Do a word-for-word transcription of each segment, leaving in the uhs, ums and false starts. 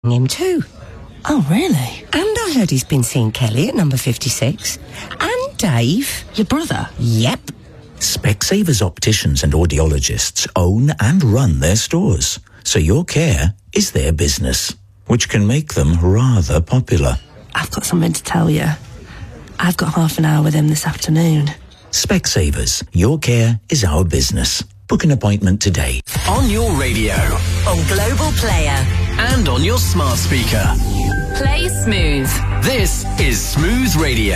him too. Oh, really? And I heard he's been seeing Kelly at number fifty-six. And Dave. Your brother? Yep. Specsavers opticians and audiologists own and run their stores, so your care is their business, which can make them rather popular. I've got something to tell you. I've got half an hour with him this afternoon. Specsavers, your care is our business. Book an appointment today. On your radio, on Global Player, and on your smart speaker. Play Smooth. This is Smooth Radio.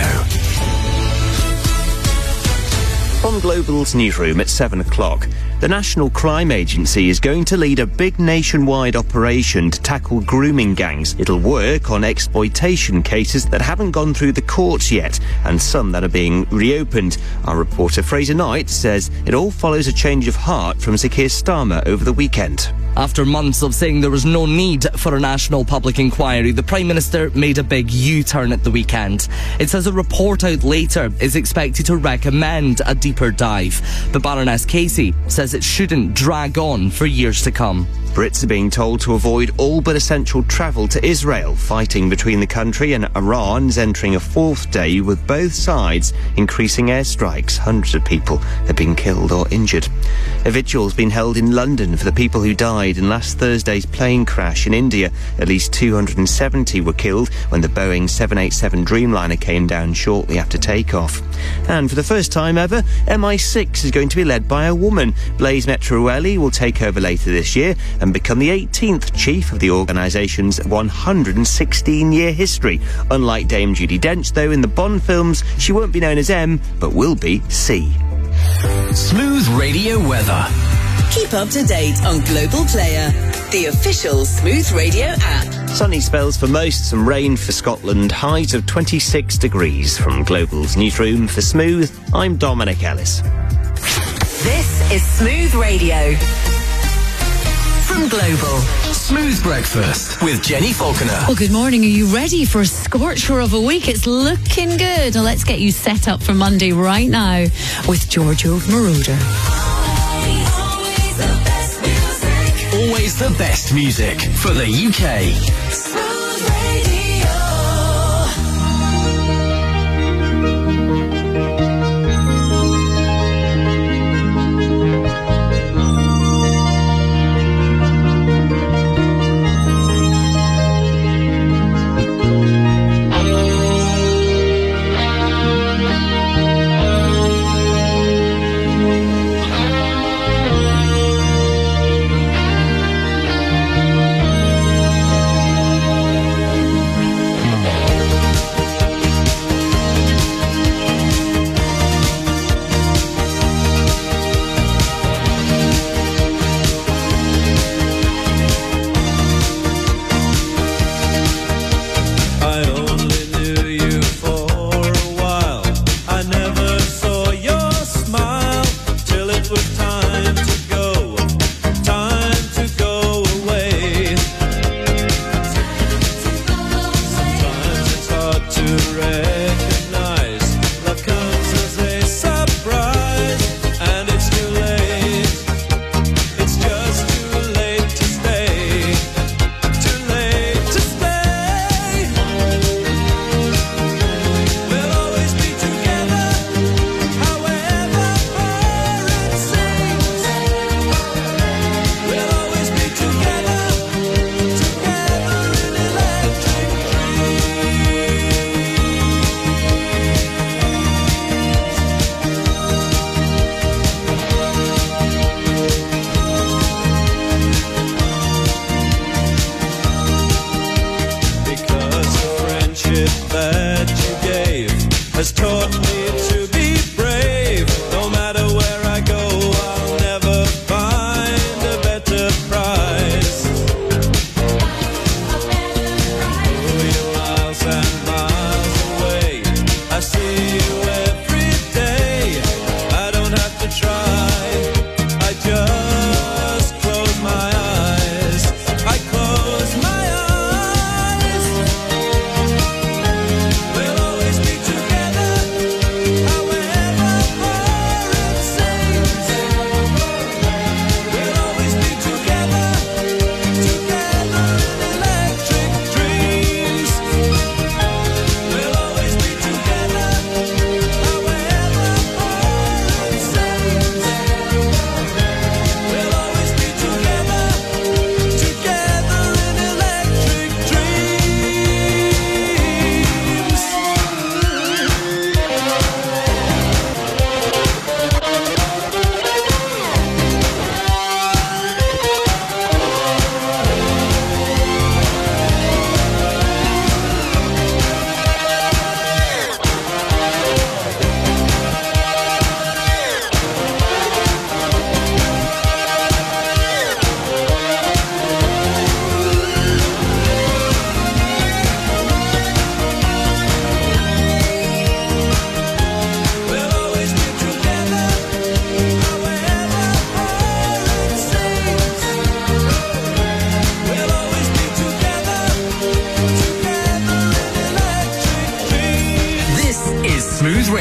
From Global's newsroom at seven o'clock, the National Crime Agency is going to lead a big nationwide operation to tackle grooming gangs. It'll work on exploitation cases that haven't gone through the courts yet, and some that are being reopened. Our reporter Fraser Knight says it all follows a change of heart from Sir Keir Starmer over the weekend. After months of saying there was no need for a national public inquiry, the Prime Minister made a big U-turn at the weekend. It says a report out later is expected to recommend a deeper dive. But Baroness Casey says it shouldn't drag on for years to come. Brits are being told to avoid all but essential travel to Israel. Fighting between the country and Iran is entering a fourth day, with both sides increasing airstrikes. Hundreds of people have been killed or injured. A vigil has been held in London for the people who died in last Thursday's plane crash in India. At least two hundred seventy were killed when the Boeing seven eighty-seven Dreamliner came down shortly after takeoff. And for the first time ever, M I six is going to be led by a woman. Blaise Metroelli will take over later this year and become the eighteenth chief of the organisation's one hundred sixteen year history. Unlike Dame Judi Dench, though, in the Bond films, she won't be known as M, but will be C. Smooth Radio weather. Keep up to date on Global Player, the official Smooth Radio app. Sunny spells for most, some rain for Scotland, highs of twenty-six degrees. From Global's newsroom for Smooth, I'm Dominic Ellis. This is Smooth Radio. From Global. Smooth Breakfast with Jenny Falconer. Well, good morning. Are you ready for a scorcher of a week? It's looking good. Now let's get you set up for Monday right now with Giorgio Moroder. Always the best music. Always the best music for the U K. Smooth Radio.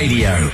Radio.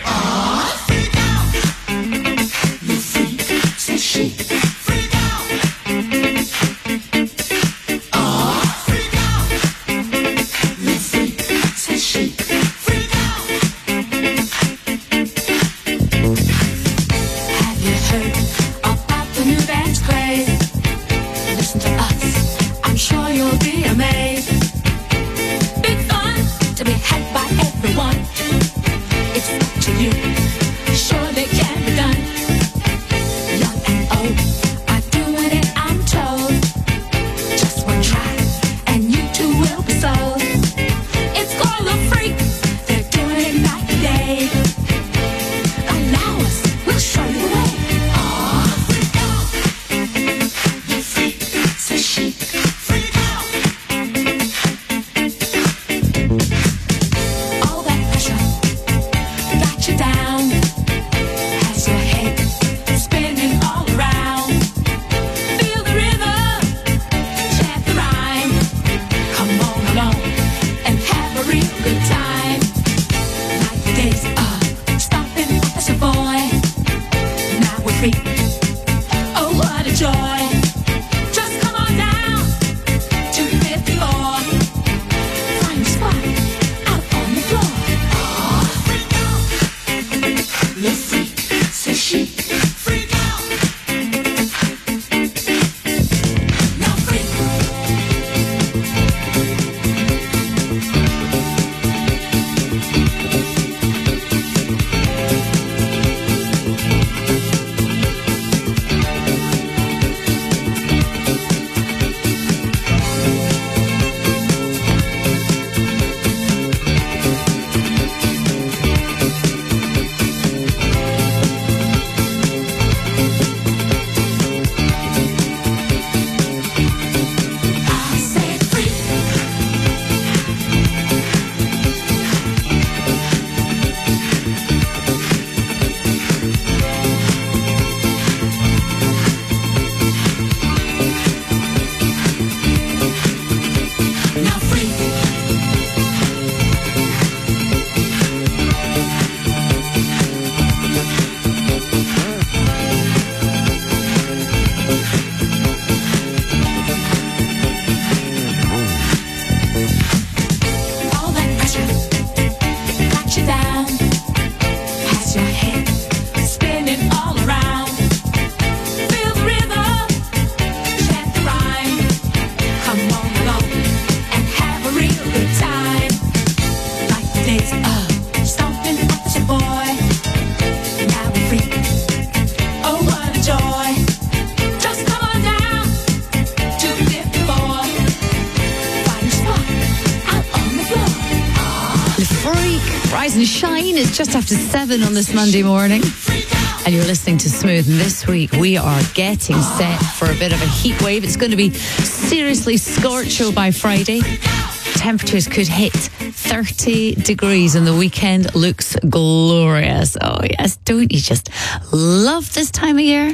Just after seven on this Monday morning, and you're listening to Smooth. And this week we are getting set for a bit of a heat wave. It's going to be seriously scorcho by Friday. Temperatures could hit thirty degrees, and the weekend looks glorious. Oh yes, don't you just love this time of year?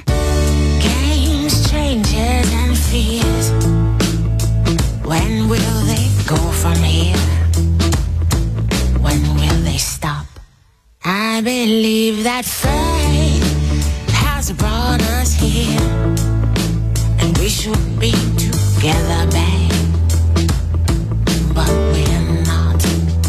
Games, changes and fears. When will they go from here? When will they stop? I believe that fate has brought us here, and we should be together, babe, but we're not.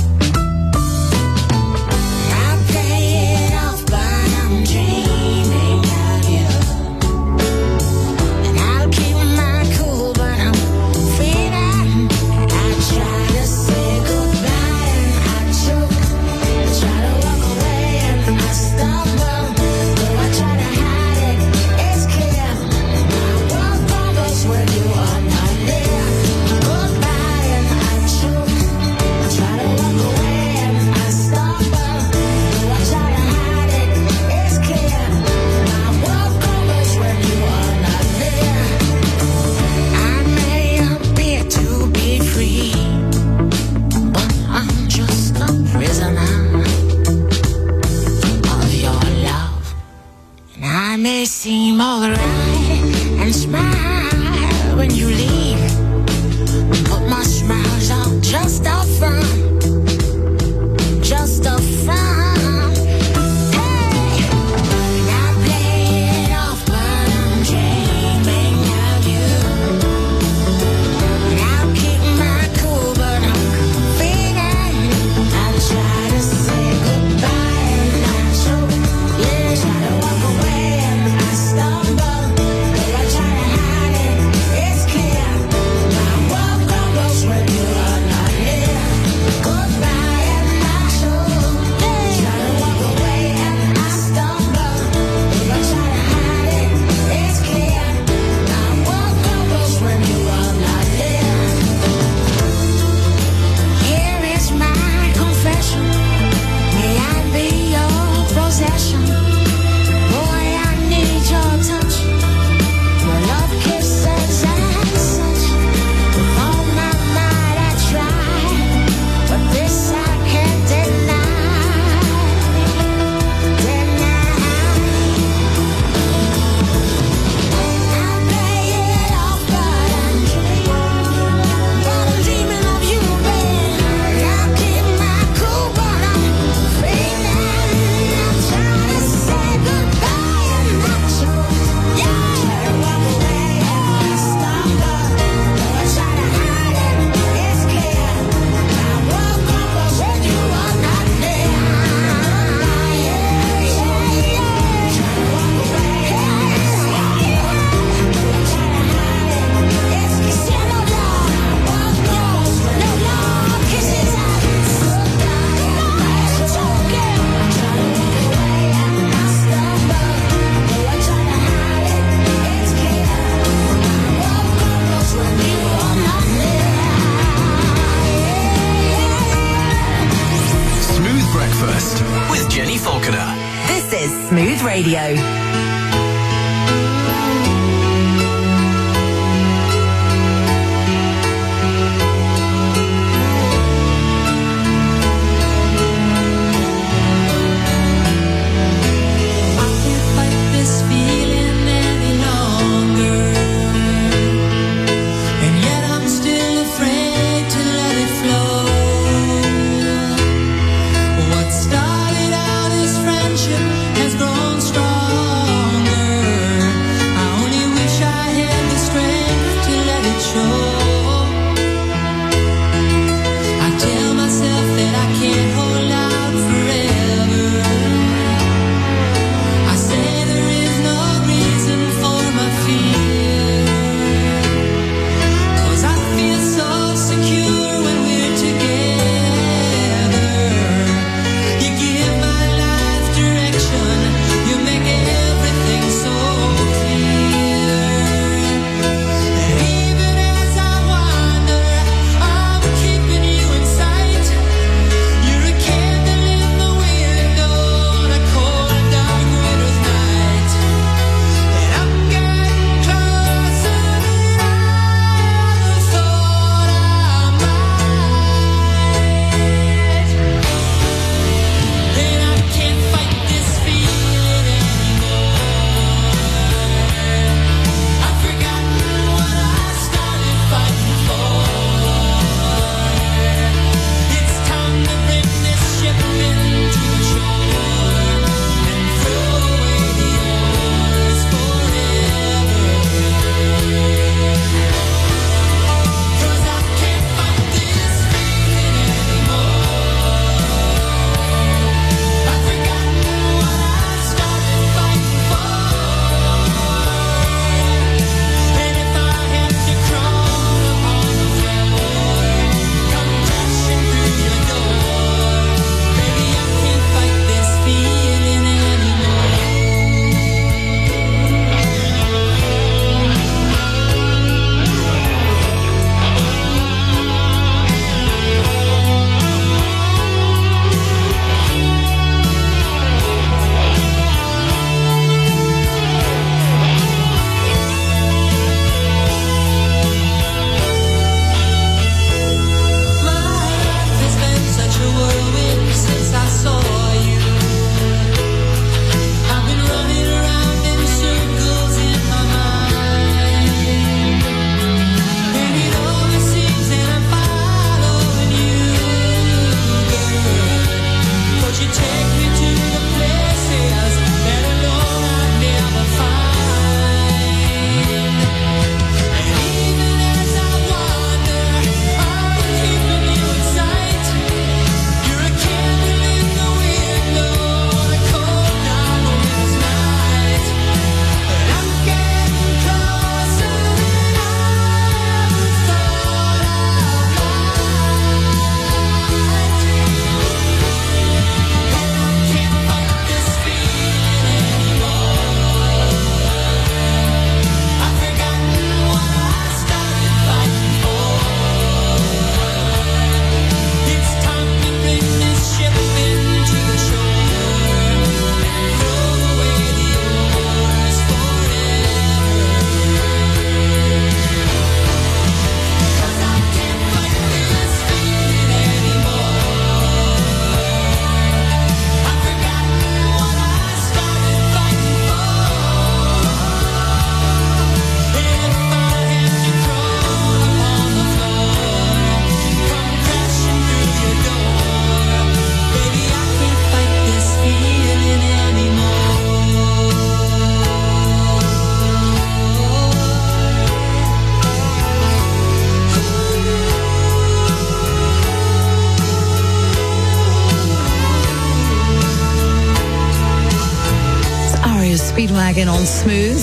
I play it off, but I'm dreaming of you, and I'll keep my cool, but I'm feeling. I try to say goodbye and I choke, I try to walk away and I stumble, though I try to hide it, it's clear. I walk on those where you are not there. Radio. Speedwagon on Smooth.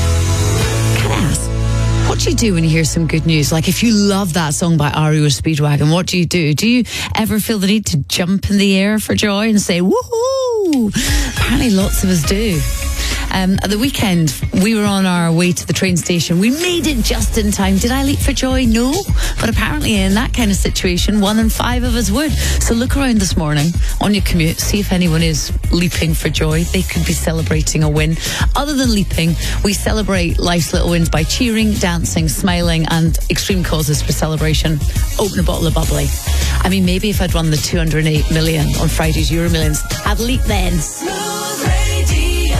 Can I ask, what do you do when you hear some good news? Like, if you love that song by R E O Speedwagon, what do you do? Do you ever feel the need to jump in the air for joy and say, woohoo? Apparently lots of us do. Um, at the weekend, we were on our way to the train station. We made it just in time. Did I leap for joy? No. But apparently in that kind of situation, one in five of us would. So look around this morning on your commute, see if anyone is leaping for joy. They could be celebrating a win. Other than leaping, we celebrate life's little wins by cheering, dancing, smiling, and extreme causes for celebration. Open a bottle of bubbly. I mean, maybe if I'd won the two hundred eight million on Friday's Euro Millions, I'd leap then. Smooth Radio.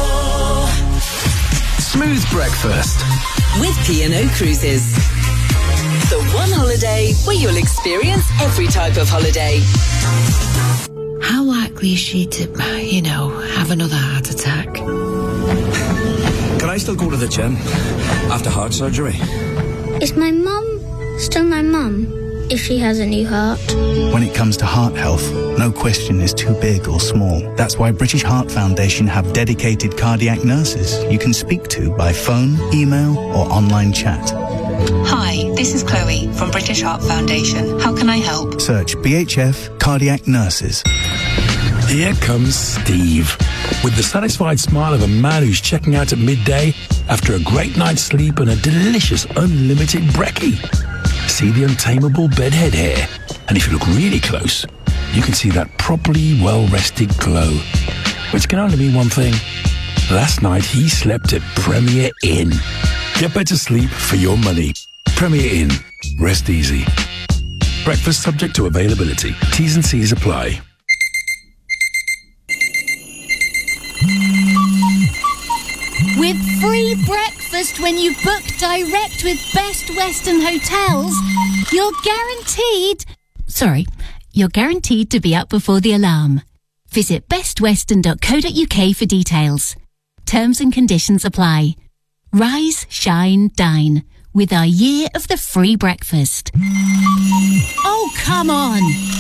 Smooth Breakfast With P and O Cruises. The one holiday where you'll experience every type of holiday. How likely is she to, you know, have another heart attack? Can I still go to the gym after heart surgery? Is my mum still my mum if she has a new heart? When it comes to heart health, no question is too big or small. That's why British Heart Foundation have dedicated cardiac nurses you can speak to by phone, email, or online chat. Hi, this is Chloe from British Heart Foundation. How can I help? Search B H F Cardiac Nurses. Here comes Steve, with the satisfied smile of a man who's checking out at midday after a great night's sleep and a delicious unlimited brekkie. See the untamable bedhead hair, and if you look really close, you can see that properly well-rested glow, which can only mean one thing. Last night he slept at Premier Inn. Get better sleep for your money. Premier Inn. Rest easy. Breakfast subject to availability. T's and C's apply. With free breakfast when you book direct with Best Western Hotels, you're guaranteed... Sorry, you're guaranteed to be up before the alarm. Visit best western dot co dot uk for details. Terms and conditions apply. Rise, shine, dine with our year of the free breakfast. Oh, come on!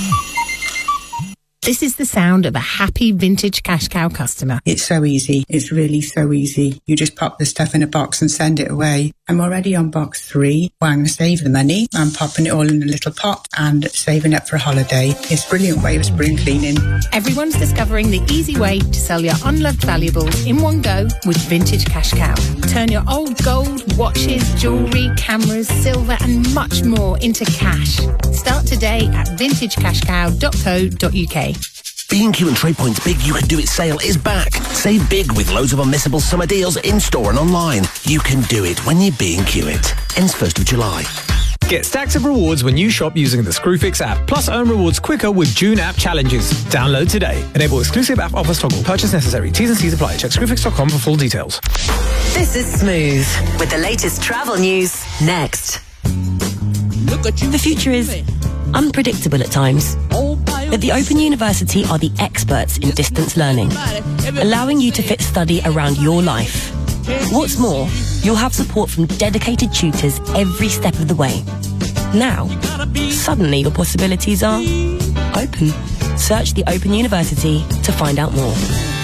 This is the sound of a happy vintage cash cow customer. It's so easy. It's really so easy. You just pop the stuff in a box and send it away. I'm already on box three. Well, I'm going to save the money. I'm popping it all in a little pot and saving up for a holiday. It's a brilliant way of spring cleaning. Everyone's discovering the easy way to sell your unloved valuables in one go with Vintage Cash Cow. Turn your old gold, watches, jewellery, cameras, silver and much more into cash. Start today at vintage cash cow dot co dot uk. B and Q and TradePoint's Big You Can Do It sale is back. Save big with loads of unmissable summer deals in-store and online. You can do it when you B and Q it. Ends first of July. Get stacks of rewards when you shop using the Screwfix app. Plus earn rewards quicker with June app challenges. Download today. Enable exclusive app offers toggle. Purchase necessary. T's and C's apply. Check screwfix dot com for full details. This is Smooth with the latest travel news next. The future is unpredictable at times. But the Open University are the experts in distance learning, allowing you to fit study around your life. What's more, you'll have support from dedicated tutors every step of the way. Now, suddenly your possibilities are open. Search the Open University to find out more.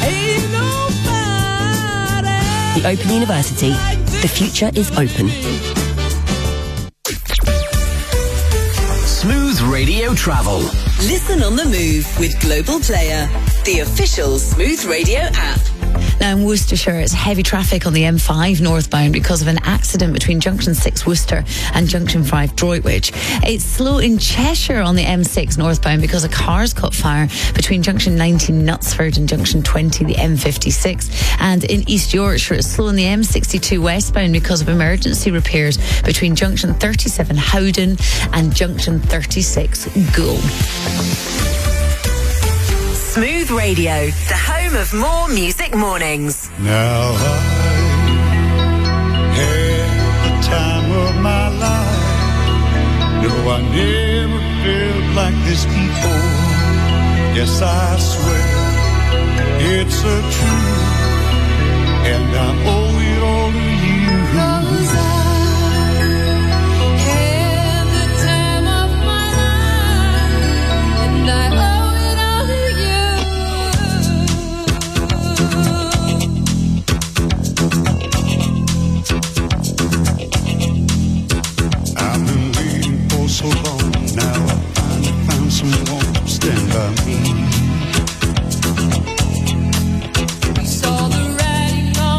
The Open University. The future is open. Smooth Radio Travel. Listen on the move with Global Player, the official Smooth Radio app. Now in Worcestershire, it's heavy traffic on the M five northbound because of an accident between Junction six Worcester and Junction five Droitwich. It's slow in Cheshire on the M six northbound because a car's caught fire between Junction nineteen Knutsford and Junction twenty, the M fifty-six. And in East Yorkshire, it's slow on the M sixty-two westbound because of emergency repairs between Junction thirty-seven Howden and Junction thirty-six Goole. Smooth Radio, the home of more music mornings. Now I had the time of my life. No, I never felt like this before. Yes, I swear it's a truth, and I owe it all to you. 'Cause I had the time of my life, and I owe so long now, I finally found someone to stand by me. We saw the writing on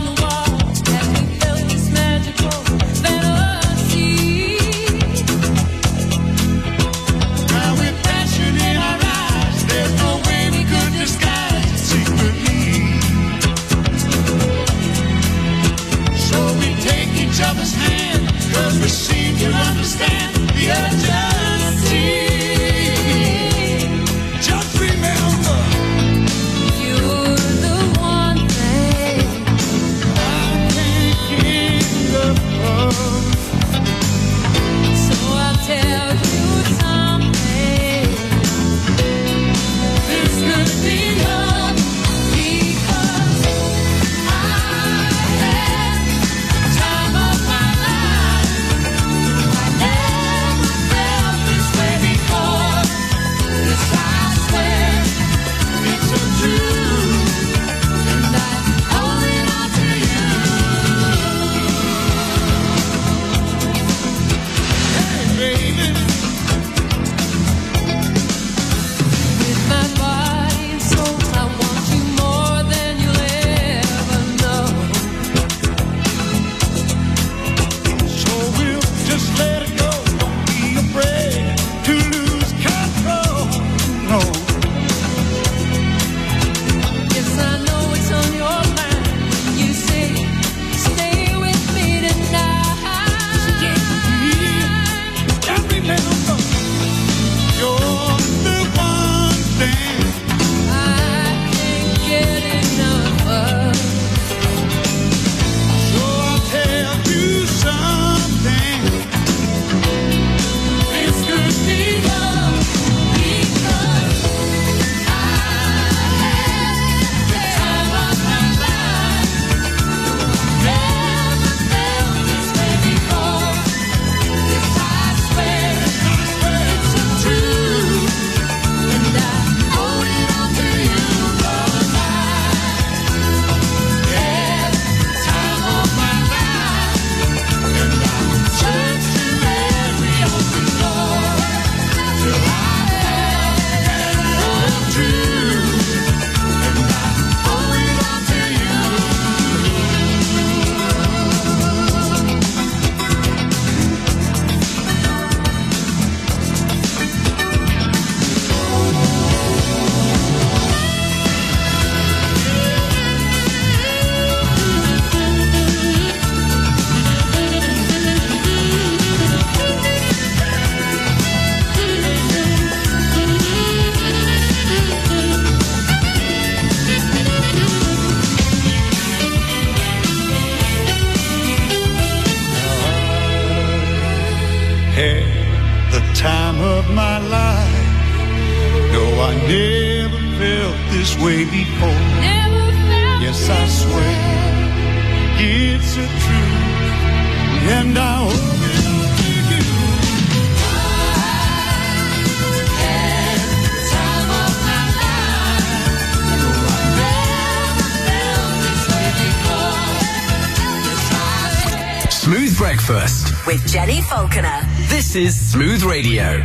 never felt this way before. Yes, I swear it's a truth, and I hope it don't take you. Time of my life, no, I never felt this way before. Yes, I swear. Smooth Breakfast with Jenny Falconer. This is Smooth Radio.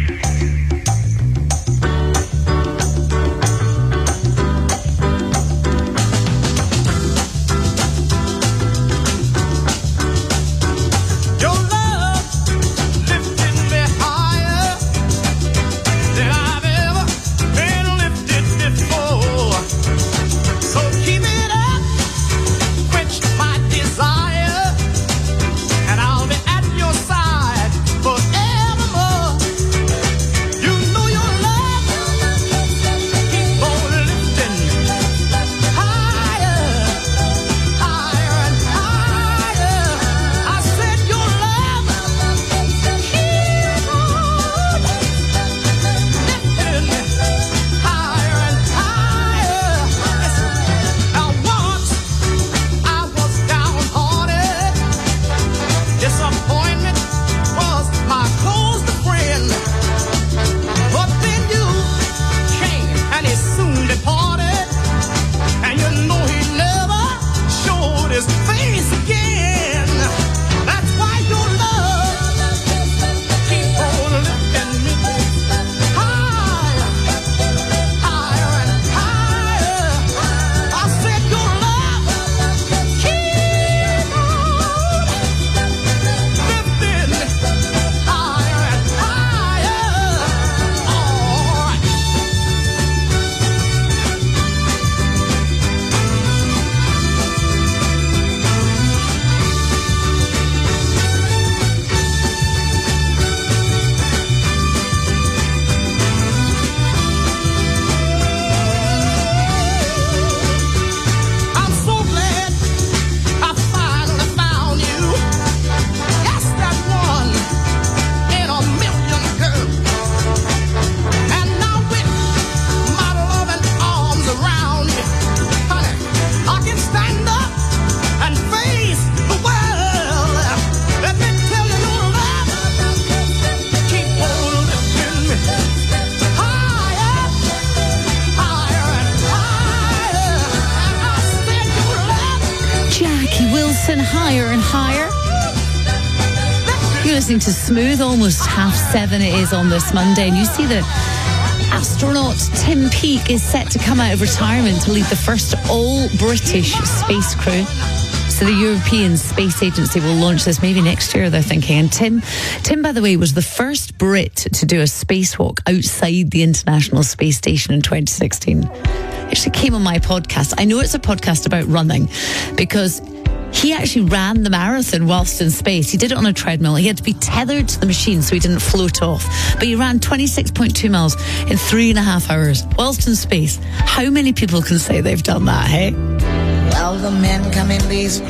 To Smooth, almost half seven it is on this Monday, and you see that astronaut Tim Peake is set to come out of retirement to lead the first all-British space crew. So the European Space Agency will launch this maybe next year, they're thinking. And Tim, Tim, by the way, was the first Brit to do a spacewalk outside the International Space Station in twenty sixteen. It actually came on my podcast. I know it's a podcast about running because he actually ran the marathon whilst in space. He did it on a treadmill. He had to be tethered to the machine so he didn't float off. But he ran twenty-six point two miles in three and a half hours whilst in space. How many people can say they've done that, hey? Well, the men come in these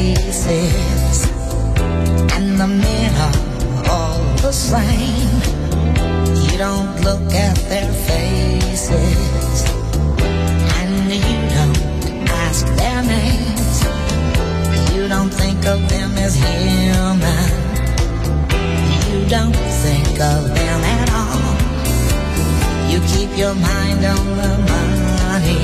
places, and the men are all the same. You don't look at their faces, and you don't ask their names. You don't think of them as human. You don't think of them at all. You keep your mind on the money,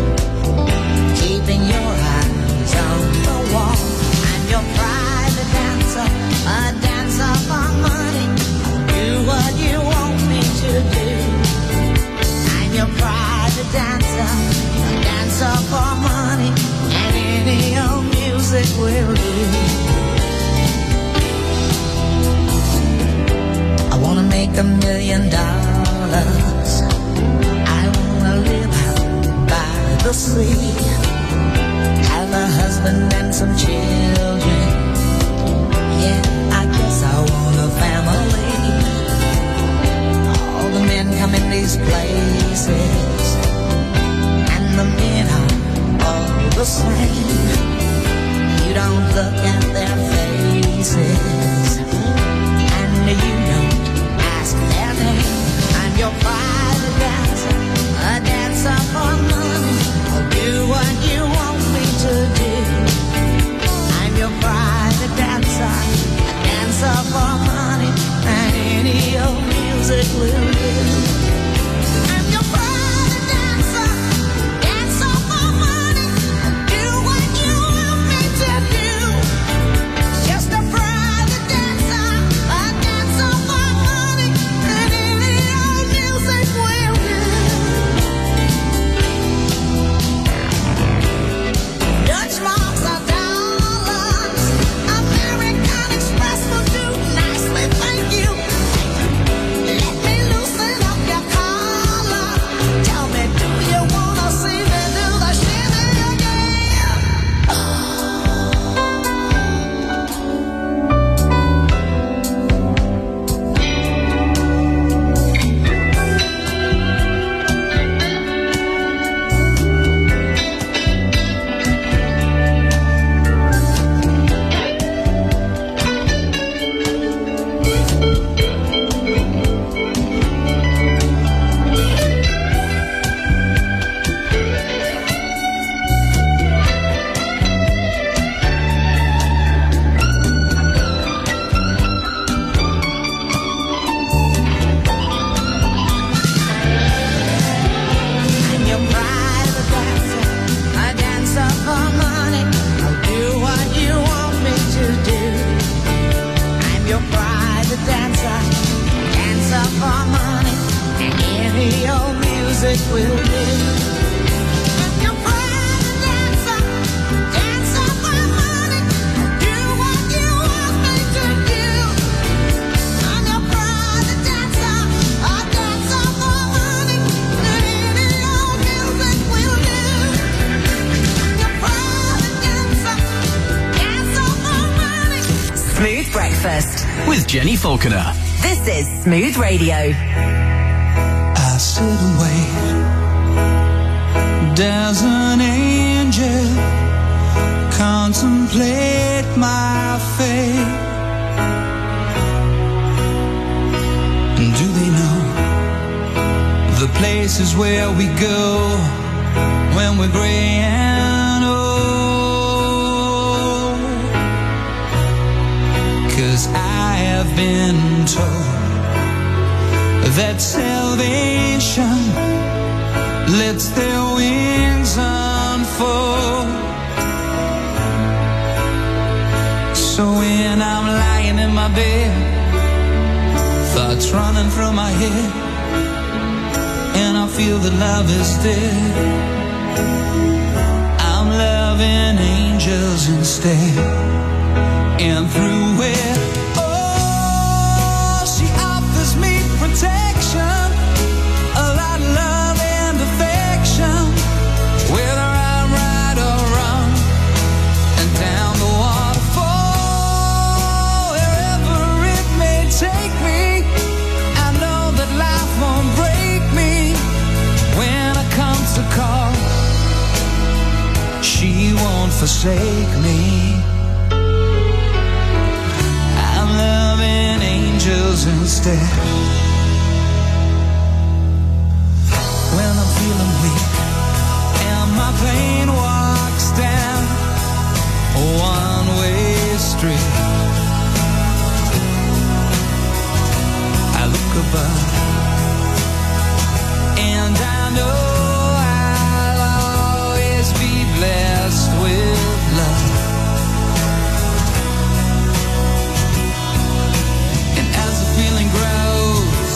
keeping your eyes on the wall. I'm your private dancer, a dancer for money. Do what you want me to do. I'm your private dancer, a dancer for money, and any old music will do. I wanna make a million dollars. I wanna live out by the sea, have a husband and some children. Yeah, I guess I want a family. All the men come in these places, and the men are all the same. You don't look at their faces, and you don't ask their name. I'm your private dancer, music will do. I'm your private dancer, dancer for money. Do what you want me to do. Just a private dancer, a dancer for money, and any old music will do. Dutch marks are dollars, American Express will do nicely, thank you. Let me loosen up your collar. Tell me, do you wanna see me do the shimmy again? I'm your private dancer, a dancer for money. I'll do what you want me to do. I'm your private dancer, dancer for money, and any old music will do. I'm your private dancer, dancer for money. I'll do what you want me to do. I'm your private dancer, a dancer for money, and any old music will do. I'm your private dancer, dancer for money. Smooth Breakfast with Jenny Falconer. This is Smooth Radio. I sit and wait. Does an angel contemplate my fate? And do they know the places where we go when we're gray and old? 'Cause I have been told that salvation lets their wings unfold. So when I'm lying in my bed, thoughts running through my head, and I feel that love is dead, I'm loving angels instead. And through it, oh, she offers me protection, a lot of love and affection, whether I'm right or wrong, and down the waterfall, wherever it may take me, I know that life won't break me when it comes to call. She won't forsake me. I'm loving angels instead. When I'm feeling weak and my pain walks down a one-way street, I look above and I know I'll always be blessed with love. And as the feeling grows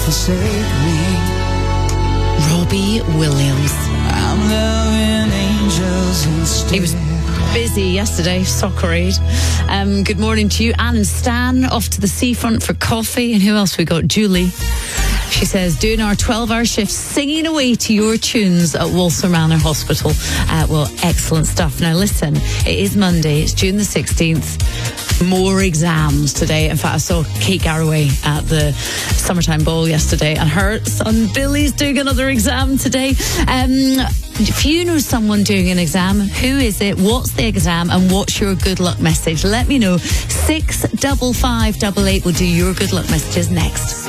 forsake me. Robbie Williams. I'm loving angels instead. He was busy yesterday, Soccer Aid. Um, good morning to you, Anne and Stan, off to the seafront for coffee. And who else we got? Julie. She says, doing our twelve-hour shift, singing away to your tunes at Walsall Manor Hospital. Uh, well, excellent stuff. Now, listen, it is Monday. It's June the sixteenth. More exams today. In fact, I saw Kate Garraway at the summertime ball yesterday, and her son Billy's doing another exam today. Um, if you know someone doing an exam, who is it? What's the exam? And what's your good luck message? Let me know. Six double five double eight will do your good luck messages next.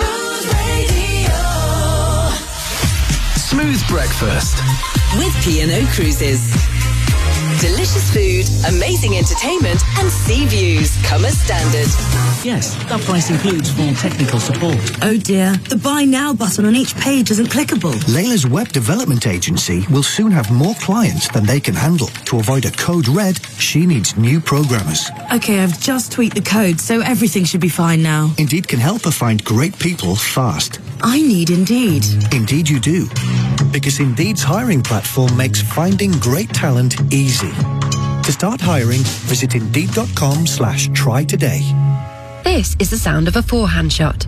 Smooth breakfast with P and O Cruises. Delicious food, amazing entertainment, and sea views come as standard. Yes, that price includes full technical support. Oh dear, the Buy Now button on each page isn't clickable. Layla's web development agency will soon have more clients than they can handle. To avoid a code red, she needs new programmers. Okay, I've just tweaked the code, so everything should be fine now. Indeed can help her find great people fast. I need Indeed. Indeed you do. Because Indeed's hiring platform makes finding great talent easy. To start hiring, visit Indeed.com slash try today. This is the sound of a forehand shot.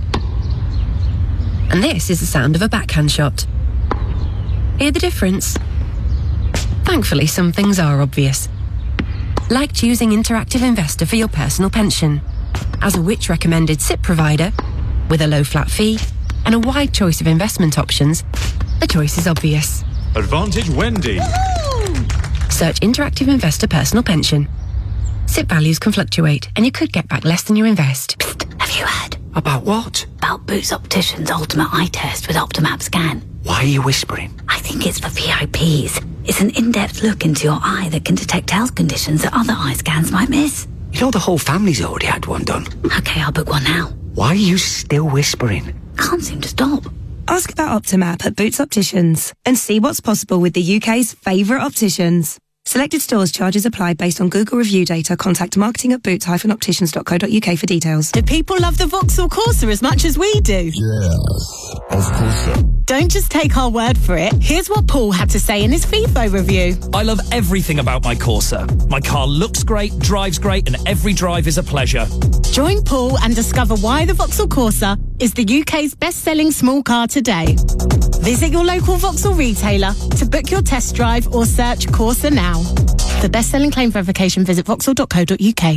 And this is the sound of a backhand shot. Hear the difference? Thankfully, some things are obvious. Like choosing Interactive Investor for your personal pension. As a Which recommended S I P provider, with a low flat fee and a wide choice of investment options, the choice is obvious. Advantage Wendy. Search Interactive Investor Personal Pension. S I P values can fluctuate, and you could get back less than you invest. Psst, have you heard? About what? About Boots Opticians' Ultimate Eye Test with Optimap Scan. Why are you whispering? I think it's for V I Ps. It's an in-depth look into your eye that can detect health conditions that other eye scans might miss. You know the whole family's already had one done. Okay, I'll book one now. Why are you still whispering? Can't seem to stop. Ask about Optimap at Boots Opticians and see what's possible with the U K's favourite opticians. Selected stores charges apply based on Google review data. Contact marketing at boots dash opticians dot co dot uk for details. Do people love the Vauxhall Corsa as much as we do? Yes, of course so. Don't just take our word for it. Here's what Paul had to say in his FIFO review. I love everything about my Corsa. My car looks great, drives great, and every drive is a pleasure. Join Paul and discover why the Vauxhall Corsa is the U K's best-selling small car today. Visit your local Vauxhall retailer to book your test drive or search Corsa now. For best-selling claim verification, visit vauxhall dot co dot uk.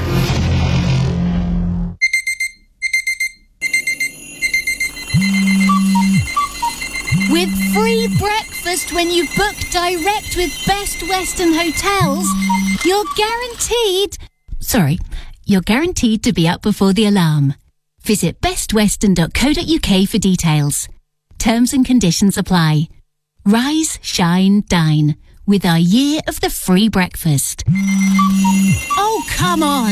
With free breakfast when you book direct with Best Western Hotels, you're guaranteed... Sorry, you're guaranteed to be up before the alarm. Visit best western dot co dot uk for details. Terms and conditions apply. Rise, shine, dine with our year of the free breakfast. Oh, come on.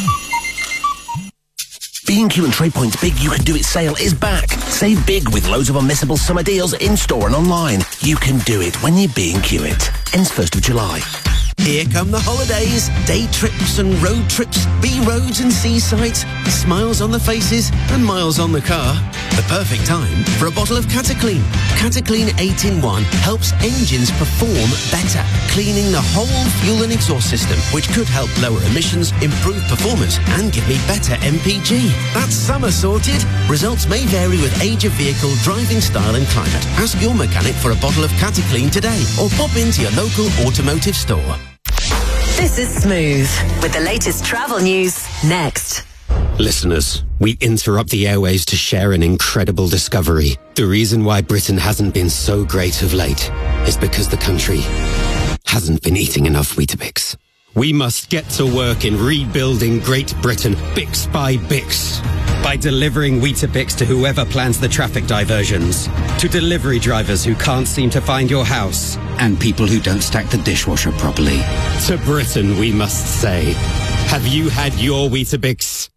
B and Q and TradePoint's Big You Can Do It sale is back. Save big with loads of unmissable summer deals in-store and online. You can do it when you B and Q it. Ends first of July. Here come the holidays, day trips and road trips, B roads and seasides, smiles on the faces and miles on the car. The perfect time for a bottle of Cataclean. Cataclean eight in one helps engines perform better, cleaning the whole fuel and exhaust system, which could help lower emissions, improve performance and give me better M P G. That's summer sorted. Results may vary with age of vehicle, driving style and climate. Ask your mechanic for a bottle of Cataclean today or pop into your local automotive store. This is Smooth with the latest travel news next. Listeners, we interrupt the airwaves to share an incredible discovery. The reason why Britain hasn't been so great of late is because the country hasn't been eating enough Weetabix. We must get to work in rebuilding Great Britain, Bix by Bix. By delivering Weetabix to whoever plans the traffic diversions, to delivery drivers who can't seem to find your house, and people who don't stack the dishwasher properly. To Britain, we must say, have you had your Weetabix?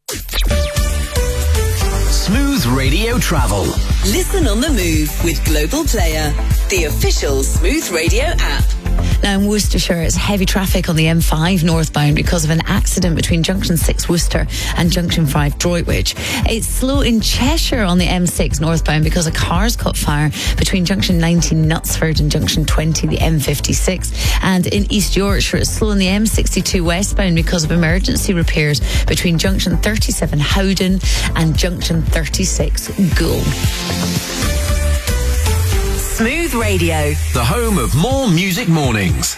Smooth Radio Travel. Listen on the move with Global Player, the official Smooth Radio app. Now in Worcestershire, it's heavy traffic on the M five northbound because of an accident between Junction six Worcester and Junction five Droitwich. It's slow in Cheshire on the M six northbound because a car's caught fire between Junction nineteen Knutsford and Junction twenty, the M fifty-six. And in East Yorkshire, it's slow on the M sixty-two westbound because of emergency repairs between Junction thirty-seven Howden and Junction thirty-six Goole. Smooth Radio, the home of more music mornings.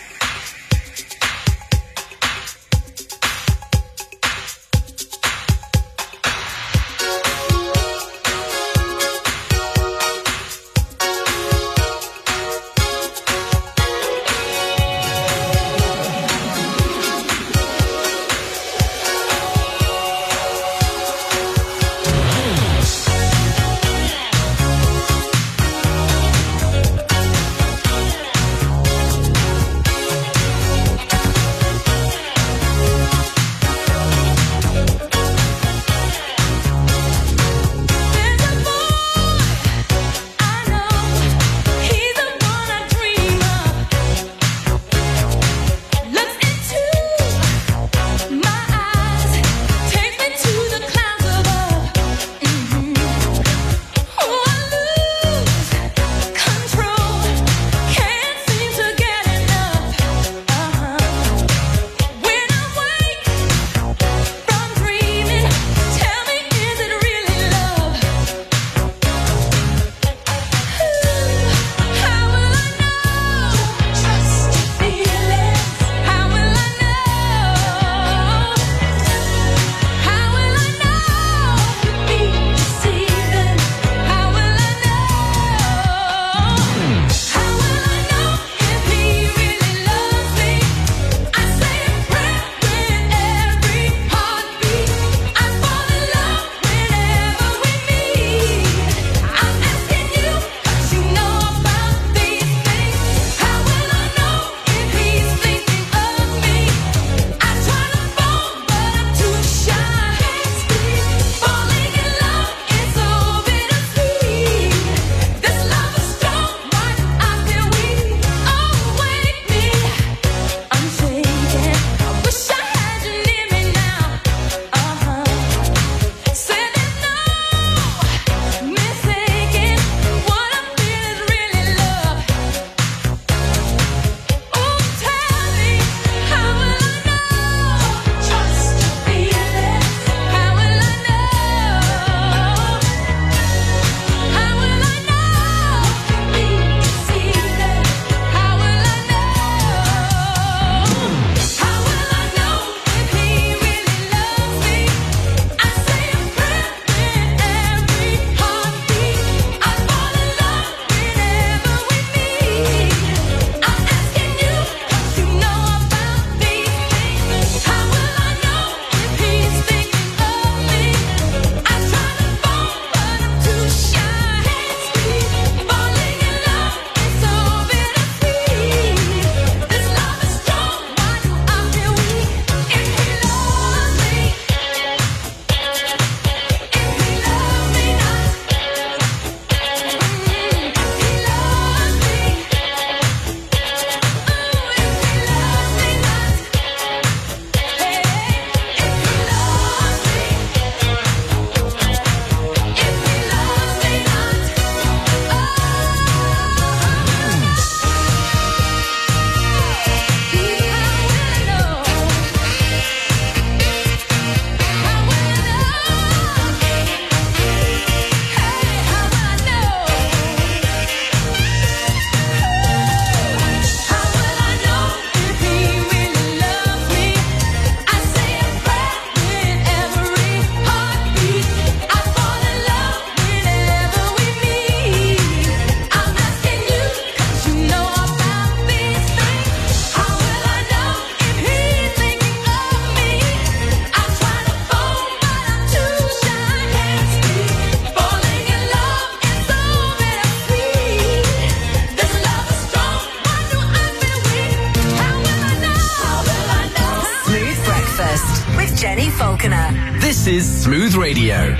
Jenny Falconer. This is Smooth Radio.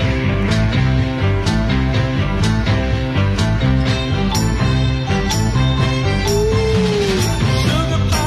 Sugar pie.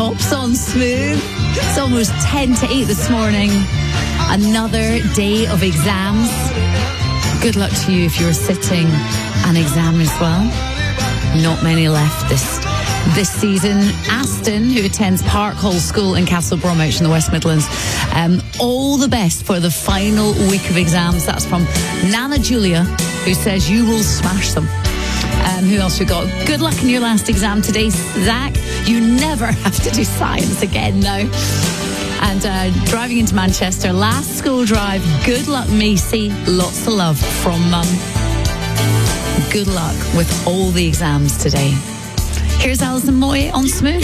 tops on Smooth. It's almost ten to eight this morning. Another day of exams. Good luck to you if you're sitting an exam as well. Not many left this this season. Aston, who attends Park Hall School in Castle Bromwich in the West Midlands, um, all the best for the final week of exams. That's from Nana Julia, who says you will smash them. Um, who else we got? Good luck in your last exam today, Zach. You never have to do science again now. And uh, driving into Manchester, last school drive. Good luck, Macy. Lots of love from Mum. Good luck with all the exams today. Here's Alison Moy on Smooth.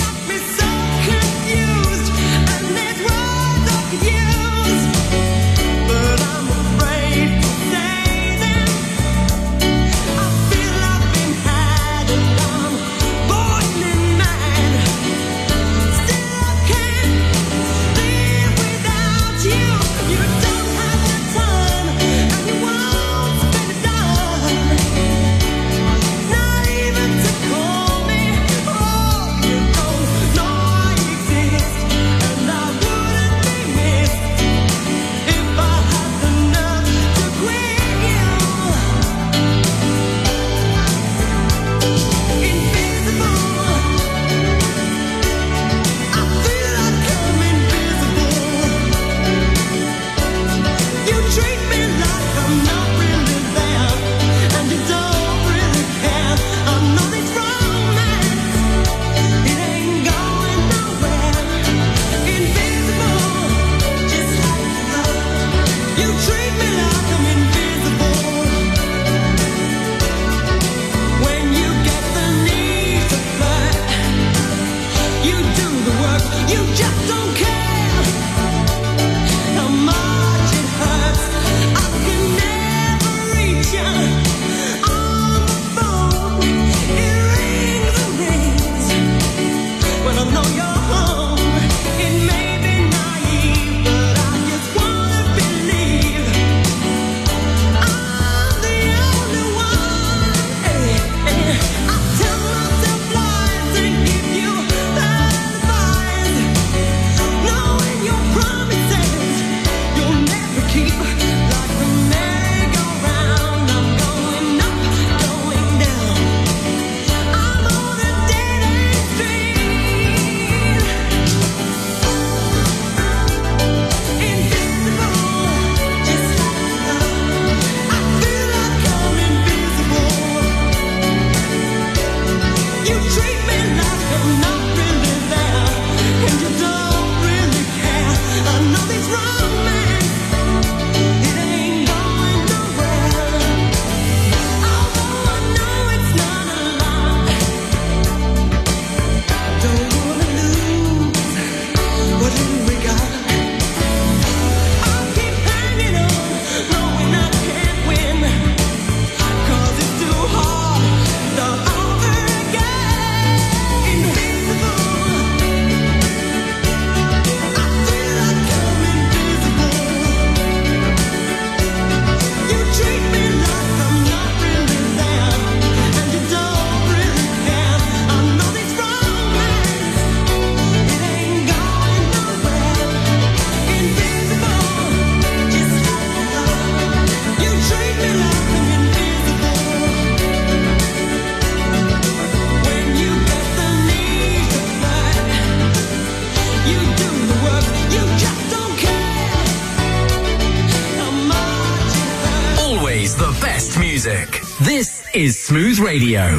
This is Smooth Radio.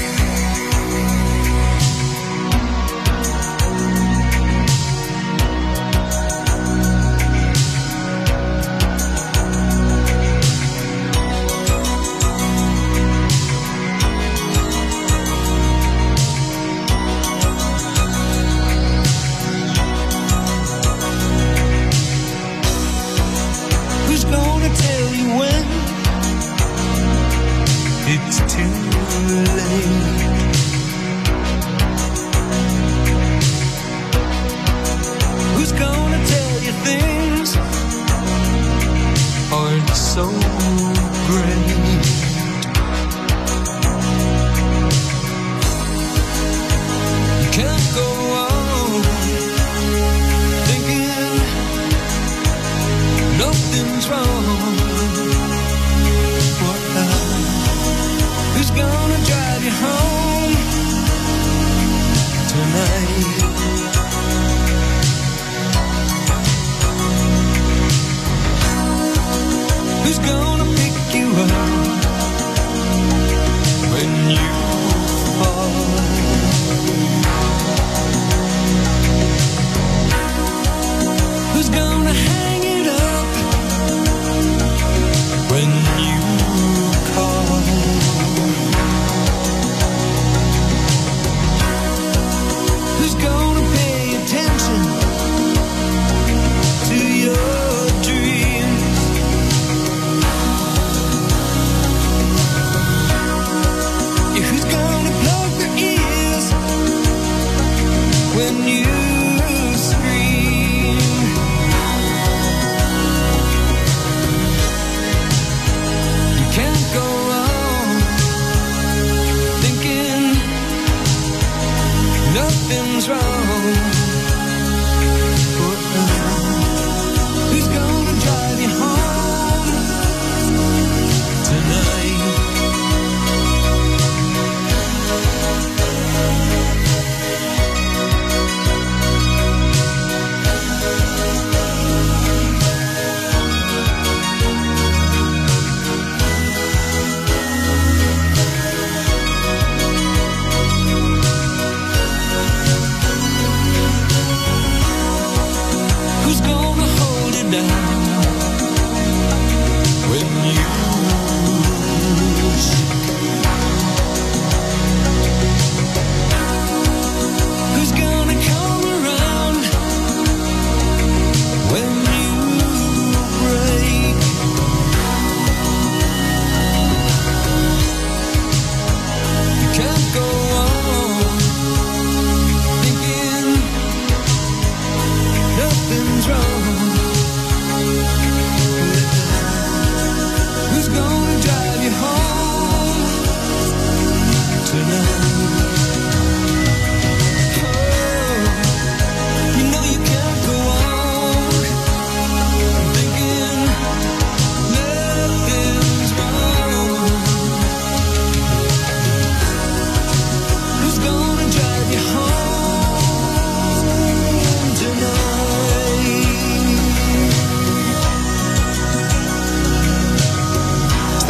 Who's gonna tell you when it's too late?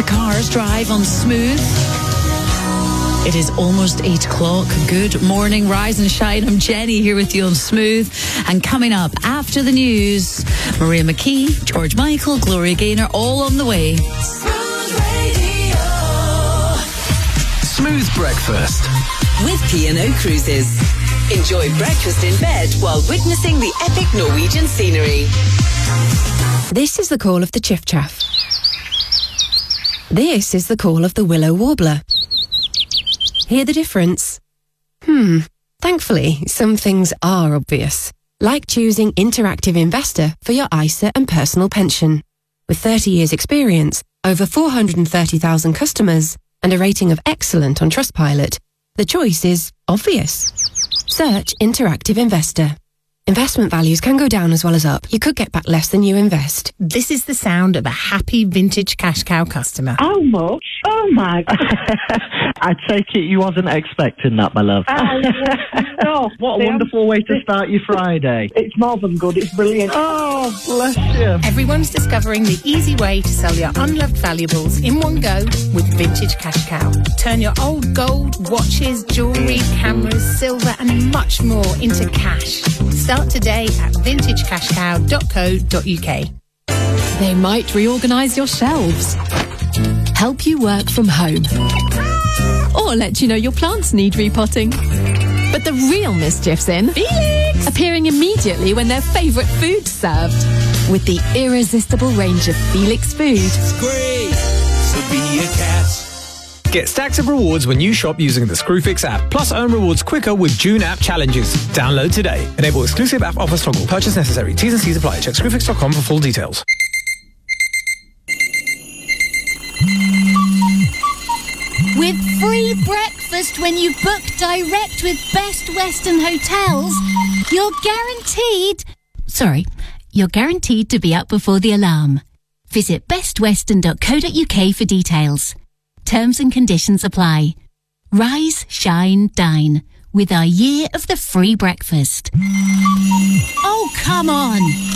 Cars Drive on Smooth. It is almost eight o'clock. Good morning, rise and shine. I'm Jenny here with you on Smooth. And coming up after the news, Maria McKee, George Michael, Gloria Gaynor, all on the way. Smooth Breakfast with P and O Cruises. Enjoy breakfast in bed while witnessing the epic Norwegian scenery. This is the call of the chiff-chaff. This is the call of the willow warbler. Hear the difference? Hmm. Thankfully, some things are obvious, like choosing Interactive Investor for your I S A and personal pension. With thirty years experience, over four hundred thirty thousand customers, and a rating of excellent on Trustpilot, the choice is obvious. Search Interactive Investor. Investment values can go down as well as up. You could get back less than you invest. This is the sound of a happy vintage cash cow customer. How much? Oh my God. I take it you wasn't expecting that, my love. Uh, no. What a wonderful way to start your Friday. It's more than good. It's brilliant. Oh, bless you. Everyone's discovering the easy way to sell your unloved valuables in one go with Vintage Cash Cow. Turn your old gold, watches, jewellery, cameras, silver and much more into cash. Start today at vintage cash cow dot co dot uk. They might reorganise your shelves, help you work from home, or let you know your plants need repotting. But the real mischief's in Felix! Appearing immediately when their favourite food's served. With the irresistible range of Felix food. It's great to be a cat. Get stacks of rewards when you shop using the Screwfix app. Plus, earn rewards quicker with June app challenges. Download today. Enable exclusive app offers toggle. Purchase necessary. T's and C's apply. Check screwfix dot com for full details. With free breakfast when you book direct with Best Western Hotels, you're guaranteed... Sorry, you're guaranteed to be up before the alarm. Visit best western dot co dot uk for details. Terms and conditions apply. Rise, shine, dine with our year of the free breakfast. Oh, come on.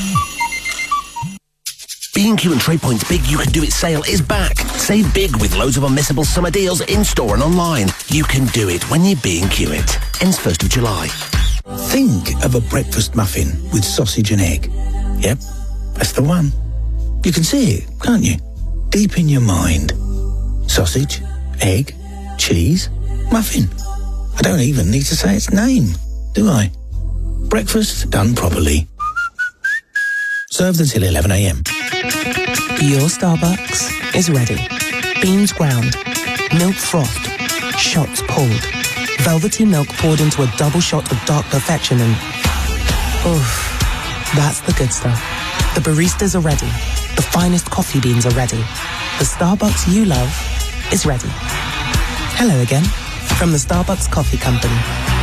B and Q and TradePoint's Big You Can Do It sale is back. Save big with loads of unmissable summer deals in-store and online. You can do it when you B and Q it. Ends first of July. Think of a breakfast muffin with sausage and egg. Yep, that's the one. You can see it, can't you? Deep in your mind. Sausage, egg, cheese, muffin. I don't even need to say its name, do I? Breakfast done properly. Served until eleven a m. Your Starbucks is ready. Beans ground, milk frothed, shots pulled, velvety milk poured into a double shot of dark perfection and... oof, that's the good stuff. The baristas are ready. The finest coffee beans are ready. The Starbucks you love is ready. Hello again, from the Starbucks Coffee Company.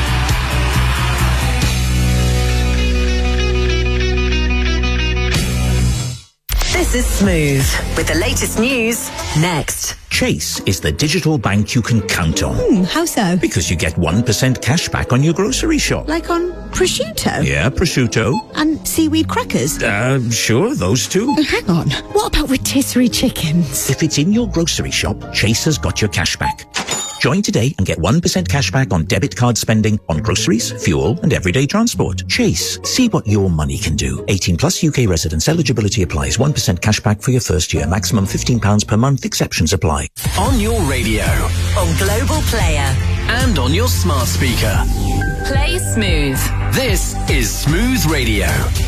This is Smooth with the latest news next. Chase is the digital bank you can count on. Hmm, how so? Because you get one percent cash back on your grocery shop. Like on prosciutto? Yeah, prosciutto. And seaweed crackers? Uh, sure, those two. Oh, hang on. What about rotisserie chickens? If it's in your grocery shop, Chase has got your cash back. Join today and get one percent cash back on debit card spending on groceries, fuel and everyday transport. Chase. See what your money can do. eighteen plus U K residents. Eligibility applies. one percent cash back for your first year. Maximum fifteen pounds per month. Exceptions apply. On your radio. On Global Player. And on your smart speaker. Play Smooth. This is Smooth Radio.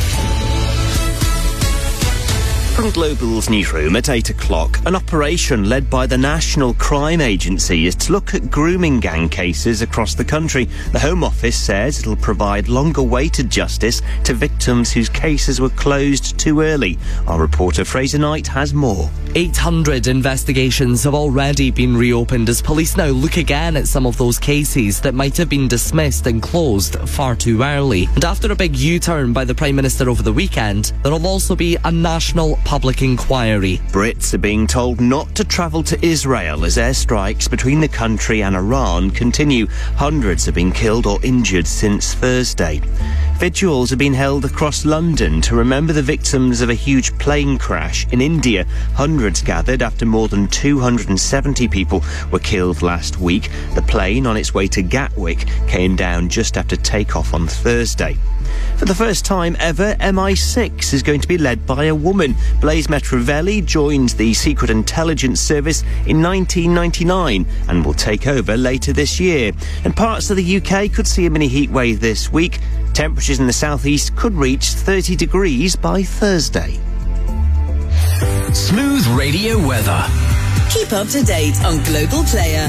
From Global's newsroom at eight o'clock, an operation led by the National Crime Agency is to look at grooming gang cases across the country. The Home Office says it'll provide longer-awaited justice to victims whose cases were closed too early. Our reporter Fraser Knight has more. eight hundred investigations have already been reopened as police now look again at some of those cases that might have been dismissed and closed far too early. And after a big U-turn by the Prime Minister over the weekend, there'll also be a national public inquiry. Brits are being told not to travel to Israel as airstrikes between the country and Iran continue. Hundreds have been killed or injured since Thursday. Vigils have been held across London to remember the victims of a huge plane crash in India. Hundreds gathered after more than two hundred seventy people were killed last week. The plane, on its way to Gatwick, came down just after takeoff on Thursday. For the first time ever, M I six is going to be led by a woman. Blaise Metrovelli joined the Secret Intelligence Service in nineteen ninety-nine and will take over later this year. And parts of the U K could see a mini heatwave this week. Temperatures in the southeast could reach thirty degrees by Thursday. Smooth Radio weather. Keep up to date on Global Player.